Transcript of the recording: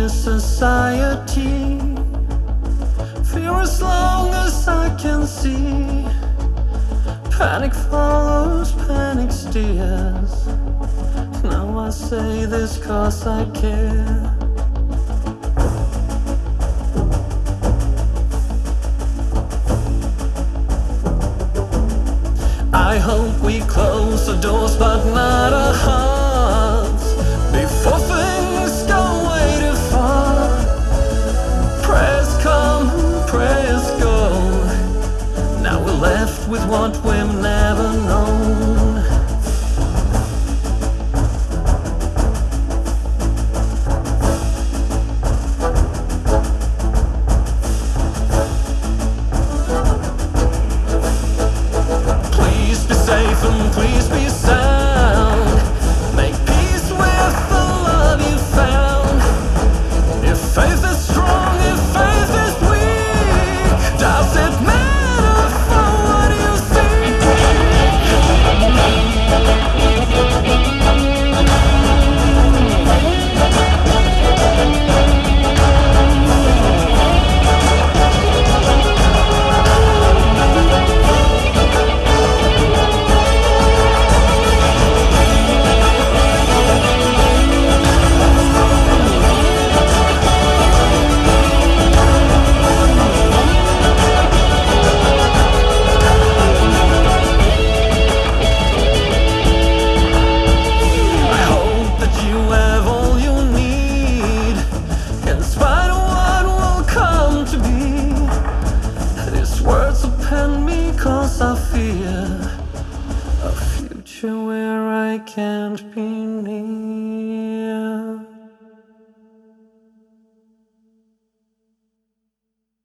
this society. Fear as long as I can see. Panic follows, panic steers. Now I say this 'cause I care. I hope we close the doors but not our hearts before things go way too far. Prayers come, prayers go. Now we're left with what we've never known. Safe and please be sound. Make peace with the love you found. If faith is strong, if faith is weak, does it matter for what you seek? Cause I fear a future where I can't be near.